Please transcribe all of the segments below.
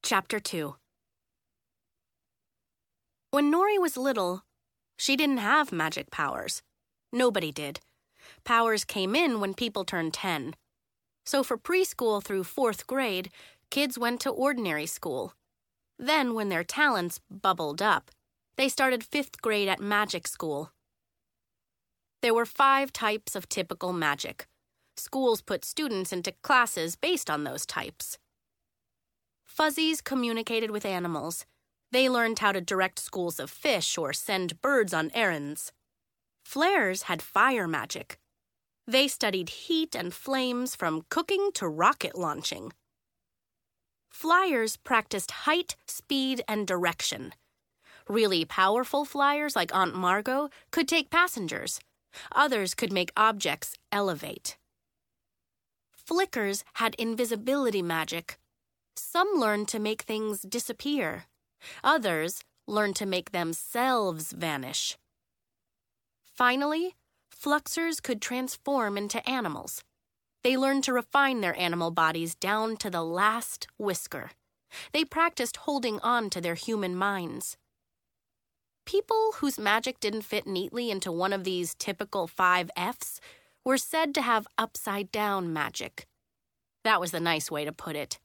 Chapter 2. When Nori was little, she didn't have magic powers. Nobody did. Powers came in when people turned 10. So for preschool through 4th grade, kids went to ordinary school. Then, when their talents bubbled up, they started 5th grade at magic school. There were 5 types of typical magic. Schools put students into classes based on those types. Fuzzies communicated with animals. They learned how to direct schools of fish or send birds on errands. Flares had fire magic. They studied heat and flames from cooking to rocket launching. Flyers practiced height, speed, and direction. Really powerful flyers like Aunt Margot could take passengers. Others could make objects elevate. Flickers had invisibility magic. Some learned to make things disappear. Others learned to make themselves vanish. Finally, Fluxers could transform into animals. They learned to refine their animal bodies down to the last whisker. They practiced holding on to their human minds. People whose magic didn't fit neatly into one of these typical 5 Fs were said to have upside-down magic. That was the nice way to put it.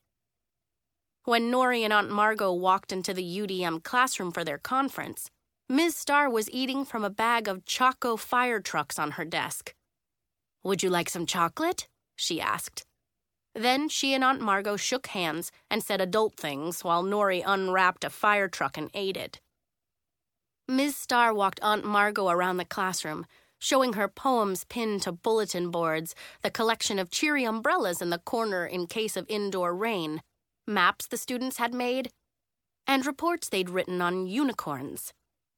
When Nori and Aunt Margot walked into the UDM classroom for their conference, Ms. Starr was eating from a bag of Choco fire trucks on her desk. "Would you like some chocolate?" she asked. Then she and Aunt Margot shook hands and said adult things while Nori unwrapped a fire truck and ate it. Ms. Starr walked Aunt Margot around the classroom, showing her poems pinned to bulletin boards, the collection of cheery umbrellas in the corner in case of indoor rain, maps the students had made, and reports they'd written on unicorns.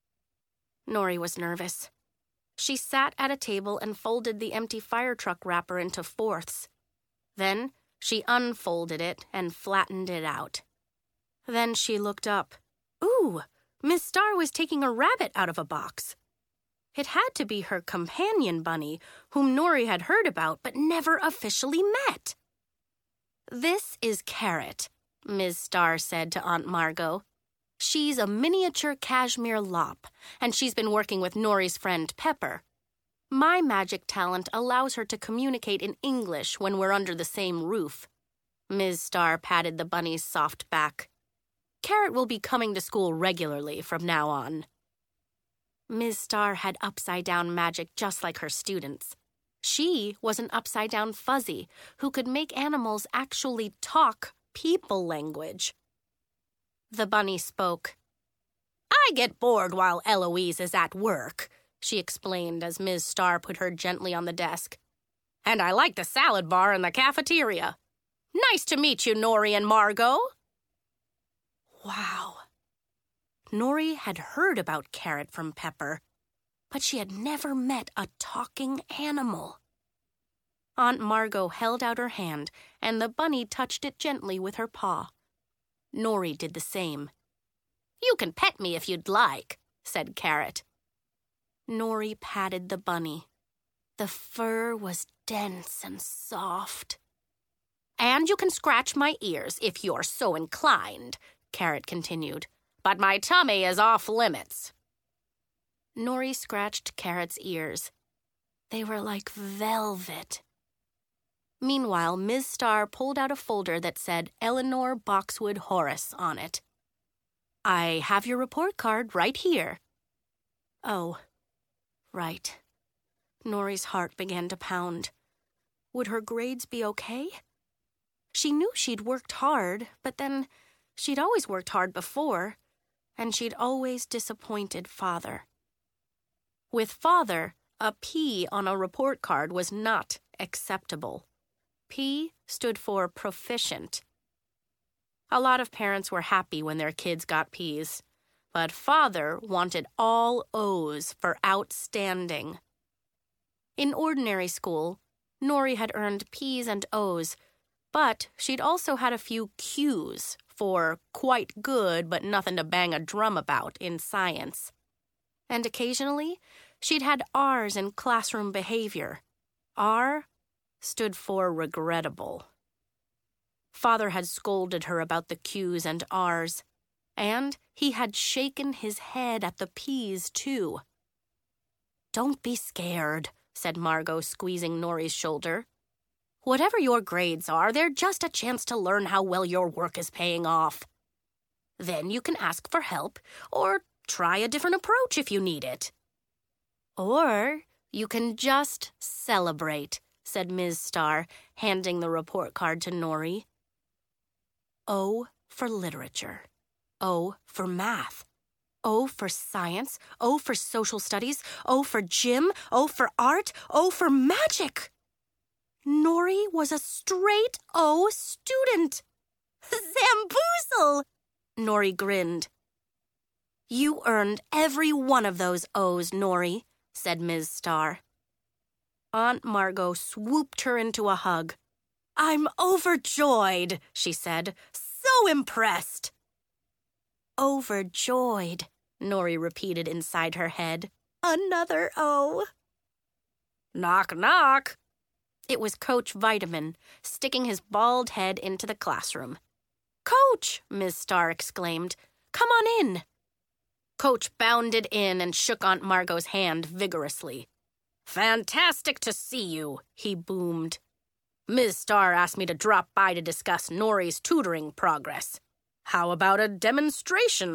Nori was nervous. She sat at a table and folded the empty fire truck wrapper into 4ths. Then she unfolded it and flattened it out. Then she looked up. Ooh, Miss Starr was taking a rabbit out of a box. It had to be her companion bunny, whom Nori had heard about but never officially met. "This is Carrot," Ms. Starr said to Aunt Margot. "She's a miniature cashmere lop, and she's been working with Nori's friend Pepper. My magic talent allows her to communicate in English when we're under the same roof." Ms. Starr patted the bunny's soft back. "Carrot will be coming to school regularly from now on." Ms. Starr had upside-down magic just like her students. She was an upside-down fuzzy who could make animals actually talk people language. The bunny spoke. "I get bored while Eloise is at work," she explained as Ms. Starr put her gently on the desk. "And I like the salad bar in the cafeteria. Nice to meet you, Nori and Margot." Wow. Nori had heard about Carrot from Pepper, but she had never met a talking animal. Aunt Margot held out her hand, and the bunny touched it gently with her paw. Nori did the same. "You can pet me if you'd like," said Carrot. Nori patted the bunny. The fur was dense and soft. "And you can scratch my ears if you're so inclined," Carrot continued. "But my tummy is off limits." Nori scratched Carrot's ears. They were like velvet. Meanwhile, Ms. Starr pulled out a folder that said Eleanor Boxwood Horace on it. "I have your report card right here." Oh, right. Nori's heart began to pound. Would her grades be okay? She knew she'd worked hard, but then she'd always worked hard before, and she'd always disappointed Father. With Father, a P on a report card was not acceptable. P stood for proficient. A lot of parents were happy when their kids got Ps, but Father wanted all O's for outstanding. In ordinary school, Nori had earned P's and O's, but she'd also had a few Q's for quite good but nothing to bang a drum about in science. And occasionally, she'd had R's in classroom behavior. R stood for regrettable. Father had scolded her about the Q's and R's, and he had shaken his head at the P's, too. "Don't be scared," said Margot, squeezing Nori's shoulder. "Whatever your grades are, they're just a chance to learn how well your work is paying off. Then you can ask for help, or try a different approach if you need it. Or you can just celebrate," said Ms. Starr, handing the report card to Nori. O for literature. O for math. O for science. O for social studies. O for gym. O for art. O for magic. Nori was a straight O student. Zamboozle! Nori grinned. "You earned every one of those O's, Nori," said Ms. Starr. Aunt Margot swooped her into a hug. "I'm overjoyed," she said. "So impressed." "Overjoyed," Nori repeated inside her head. "Another O." "Knock, knock." It was Coach Vitamin, sticking his bald head into the classroom. "Coach!" Ms. Starr exclaimed. "Come on in." Coach bounded in and shook Aunt Margot's hand vigorously. "Fantastic to see you," he boomed. "Ms. Starr asked me to drop by to discuss Nori's tutoring progress. How about a demonstration,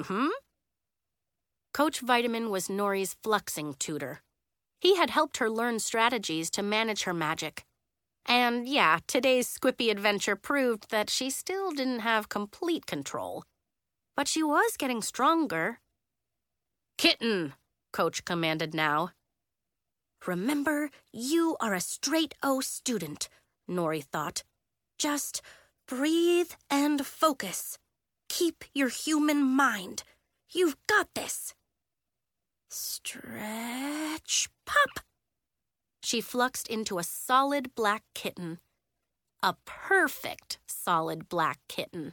Coach Vitamin was Nori's fluxing tutor. He had helped her learn strategies to manage her magic. And yeah, today's Squippy adventure proved that she still didn't have complete control. But she was getting stronger. "Kitten," Coach commanded now. "Remember, you are a straight O student," Nori thought. "Just breathe and focus. Keep your human mind. You've got this." Stretch, pop. She fluxed into a solid black kitten. A perfect solid black kitten.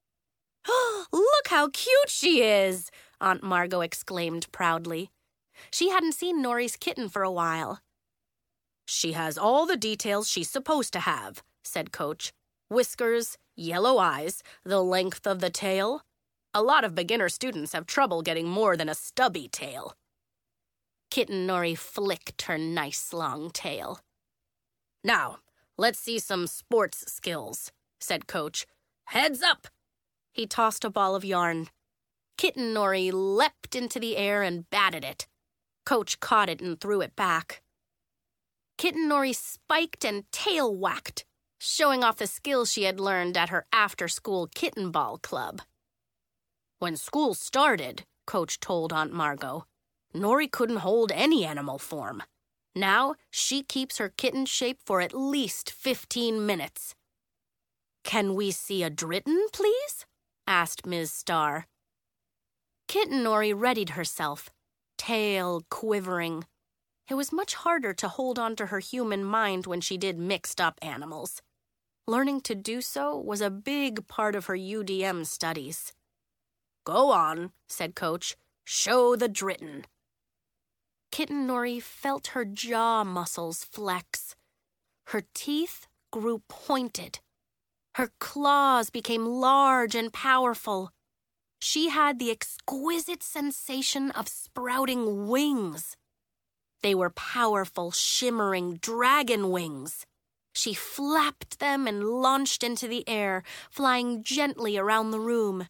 "Look how cute she is!" Aunt Margot exclaimed proudly. She hadn't seen Nori's kitten for a while. "She has all the details she's supposed to have," said Coach. "Whiskers, yellow eyes, the length of the tail. A lot of beginner students have trouble getting more than a stubby tail." Kitten Nori flicked her nice long tail. "Now, let's see some sports skills," said Coach. "Heads up!" He tossed a ball of yarn. Kitten Nori leapt into the air and batted it. Coach caught it and threw it back. Kitten Nori spiked and tail-whacked, showing off the skills she had learned at her after-school kitten ball club. When school started, Coach told Aunt Margot, Nori couldn't hold any animal form. Now, she keeps her kitten shape for at least 15 minutes. "Can we see a Dritten, please?" asked Ms. Starr. Kitten Nori readied herself, tail quivering. It was much harder to hold on to her human mind when she did mixed-up animals. Learning to do so was a big part of her UDM studies. "Go on," said Coach. "Show the Dritten." Kitten Nori felt her jaw muscles flex. Her teeth grew pointed. Her claws became large and powerful. She had the exquisite sensation of sprouting wings. They were powerful, shimmering dragon wings. She flapped them and launched into the air, flying gently around the room.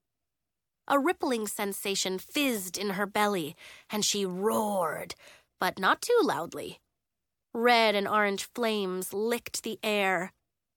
A rippling sensation fizzed in her belly, and she roared, but not too loudly. Red and orange flames licked the air.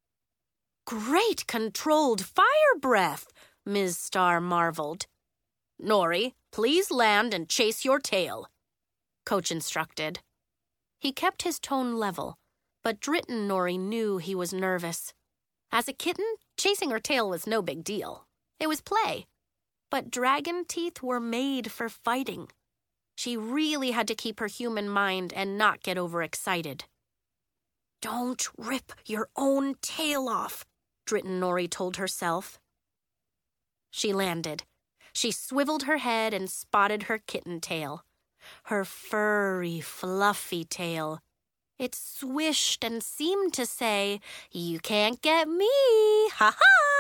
"Great controlled fire breath," Ms. Starr marveled. "Nori, please land and chase your tail," Coach instructed. He kept his tone level, but Dritten Nori knew he was nervous. As a kitten, chasing her tail was no big deal. It was play. But dragon teeth were made for fighting. She really had to keep her human mind and not get overexcited. "Don't rip your own tail off," Dritten Nori told herself. She landed. She swiveled her head and spotted her kitten tail. Her furry, fluffy tail. It swished and seemed to say, "You can't get me, ha-ha!"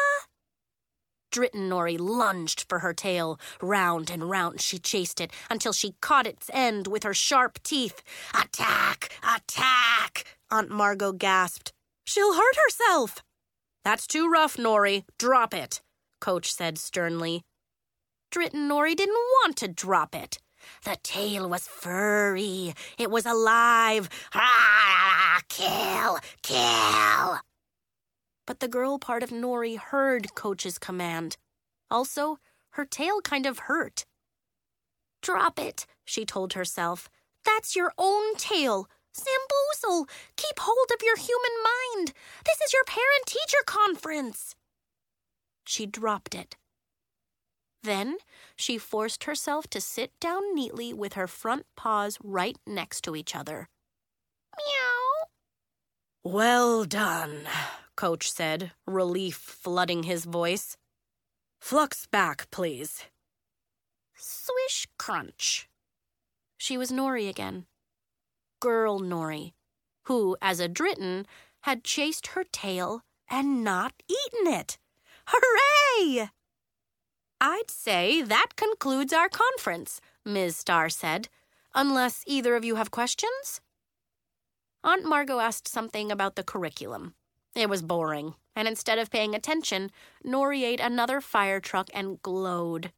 Nori lunged for her tail. Round and round she chased it until she caught its end with her sharp teeth. "Attack! Attack!" Aunt Margot gasped. "She'll hurt herself." "That's too rough, Nori. Drop it," Coach said sternly. Nori didn't want to drop it. The tail was furry. It was alive. "Ah! Kill! Kill!" But the girl part of Nori heard Coach's command. Also, her tail kind of hurt. "Drop it," she told herself. "That's your own tail. Zamboozle, keep hold of your human mind. This is your parent-teacher conference." She dropped it. Then she forced herself to sit down neatly with her front paws right next to each other. "Meow." "Well done," Coach said, relief flooding his voice. "Flux back, please." Swish crunch. She was Nori again. Girl Nori, who, as a Dritten, had chased her tail and not eaten it. Hooray! "I'd say that concludes our conference," Ms. Starr said, "unless either of you have questions?" Aunt Margot asked something about the curriculum. It was boring, and instead of paying attention, Nori ate another fire truck and glowed.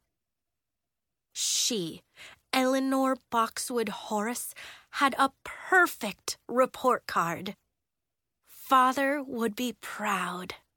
She, Eleanor Boxwood Horace, had a perfect report card. Father would be proud.